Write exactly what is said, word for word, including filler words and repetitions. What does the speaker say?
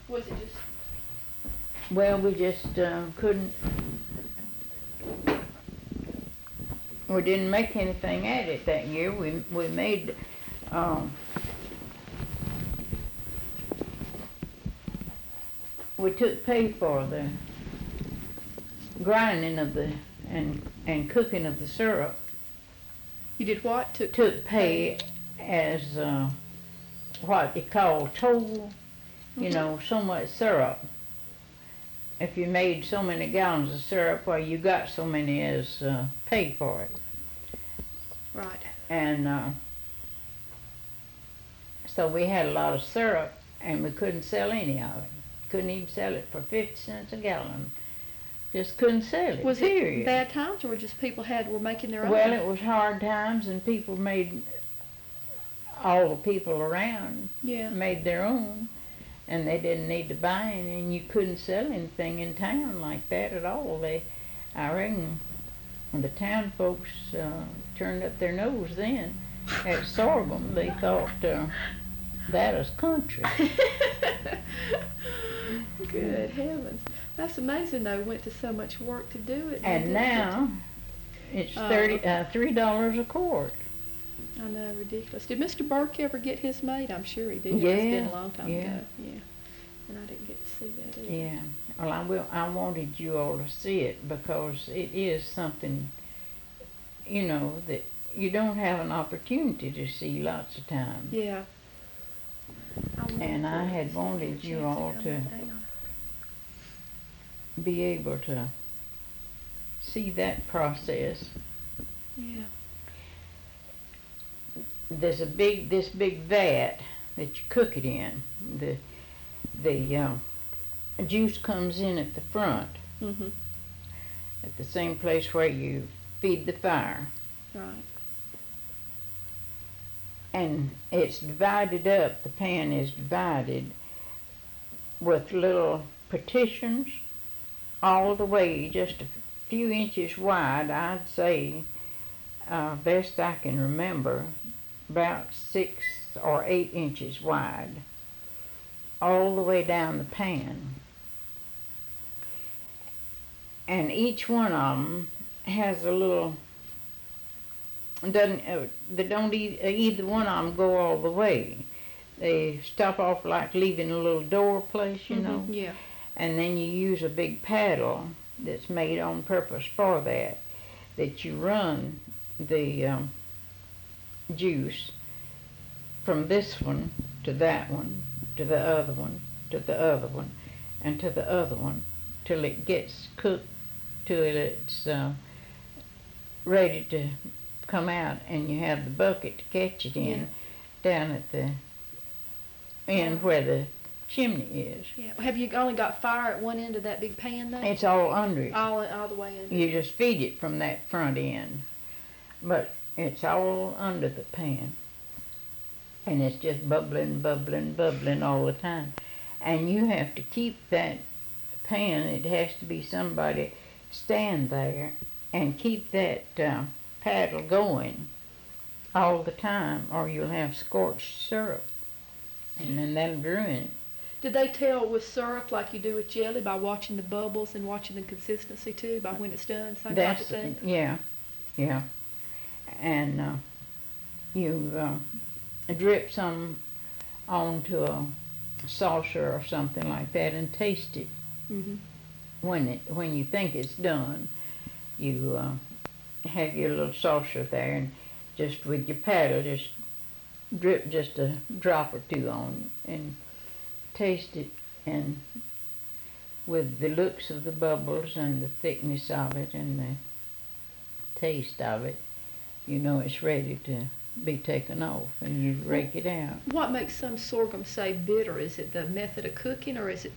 Was it just? Well, we just uh, couldn't, we didn't make anything at it that year. We, we made, um, we took pay for the grinding of the, and, and cooking of the syrup. You did what? Took, Took pay as, uh, what they call toll, you Mhm. know, so much syrup. If you made so many gallons of syrup, well, you got so many as uh, pay for it. Right. And uh, so we had a lot of syrup, and we couldn't sell any of it. Couldn't even sell it for fifty cents a gallon. Just couldn't sell it. Was period. it bad times, or just people had were making their own? Well, it was hard times, and people made, all the people around Yeah. made their own, and they didn't need to buy any, and you couldn't sell anything in town like that at all. They, I reckon, the town folks uh, turned up their nose then at sorghum. They thought uh, that was country. Good heavens. That's amazing, though. Went to so much work to do it. And now it's thirty, uh, three dollars a quart. I know, ridiculous. Did Mister Burke ever get his made? I'm sure he did. Yeah, It's been a long time yeah. ago. Yeah. And I didn't get to see that either. Yeah. Well, I will. I wanted you all to see it because it is something, you know, that you don't have an opportunity to see lots of times. Yeah. And I had wanted you all to be able to see that process. Yeah. There's a big, this big vat that you cook it in. The the uh, juice comes in at the front, Mhm. at the same place where you feed the fire, Right. and it's divided up. The pan is divided with little partitions all the way, just a few inches wide, I'd say, uh, best I can remember, about six or eight inches wide, all the way down the pan. And each one of them has a little, doesn't, uh, they don't e- either one of them go all the way. They stop off like leaving a little door place, you Mhm. know. Yeah. And then you use a big paddle that's made on purpose for that, that you run the um, juice from this one to that one, to the other one, to the other one, and to the other one, till it gets cooked, till it's uh, ready to come out, and you have the bucket to catch it in, Yeah. down at the end where the chimney is. Yeah. Have you only got fire at one end of that big pan, though? It's all under it. all all the way in. You just feed it from that front end, but it's all under the pan, and it's just bubbling, bubbling, bubbling all the time. And you have to keep that pan, it has to be somebody stand there and keep that uh, paddle going all the time, or you'll have scorched syrup, and then that'll ruin it. Did they tell with syrup like you do with jelly by watching the bubbles and watching the consistency too, by when it's done, same type of That's, thing? yeah, yeah. And uh, you uh, drip some onto a saucer or something like that and taste it. Mhm. When it when you think it's done, you uh, have your little saucer there, and just with your paddle, just drip just a drop or two on, and taste it, and with the looks of the bubbles and the thickness of it and the taste of it, you know it's ready to be taken off, and you rake it out. What makes some sorghum say bitter? Is it the method of cooking, or is it